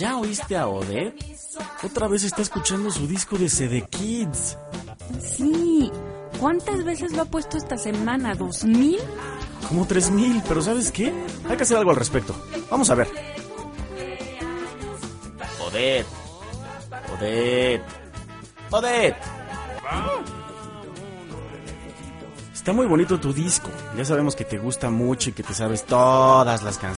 ¿Ya oíste a Odette? Otra vez está escuchando su disco de CD Kids. Sí. ¿Cuántas veces lo ha puesto esta semana? ¿2000? Como 3000, pero ¿sabes qué? Hay que hacer algo al respecto. Vamos a ver. Odette. Odette. Odette. Está muy bonito tu disco. Ya sabemos que te gusta mucho y que te sabes todas las canciones.